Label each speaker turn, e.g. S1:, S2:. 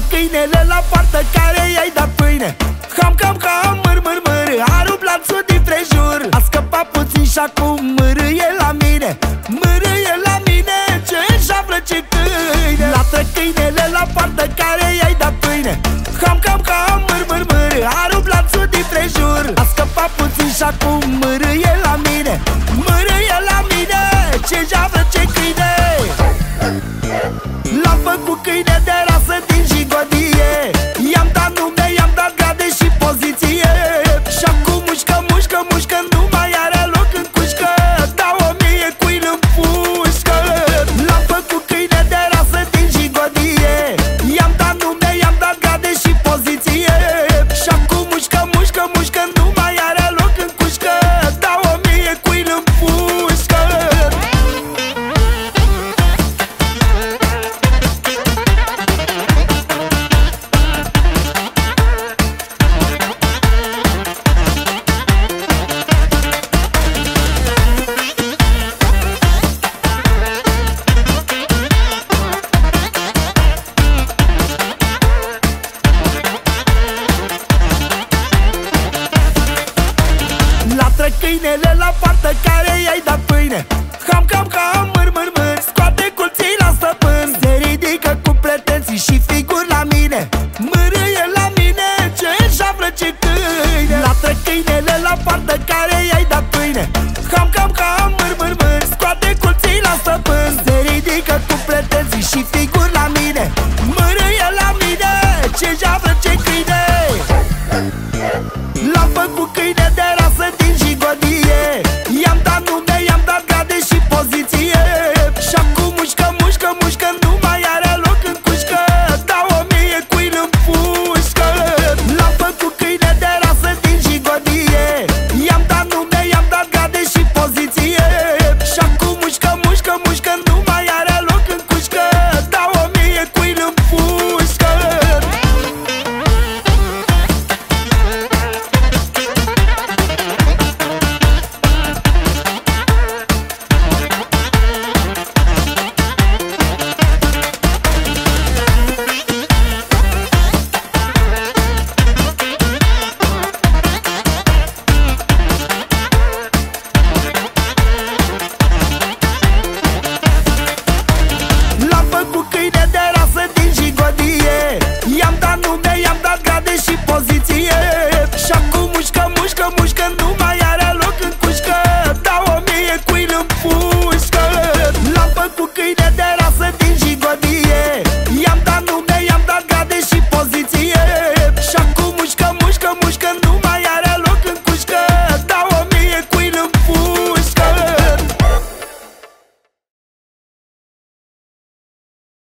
S1: câinele la poartă care i-ai dat pâine. Ham, cam, cam, măr, măr, măr, a ruplat sul din prejur. A scăpat puțin și acum mârâie la mine. Mârâie la mine, ce șaflă, ce câine. Latră câinele la poartă care i-ai dat pâine. Ham, cam, cam, măr, măr, măr, a ruplat sul din prejur. A scăpat puțin și acum mârâie la mine. Mârâie la mine, ce șaflă, ce câine. L-am făcut câine de rasă din jigodie. I-am dat nume, i-am dat grade și poziție. Și acum mușcă, mușcă, mușcă, nu mai are loc în cușcă. Dau 1000 cuini în pușcă. L-am făcut câine de rasă din jigodie. I-am dat nume, i-am dat grade și poziție. Și acum mușcă, mușcă, mușcă, nu mai are loc în cușcă. Dau 1000 cuini în pușcă. Latră câinele la poartă care i-ai dat pâine. Ham, cam, cam,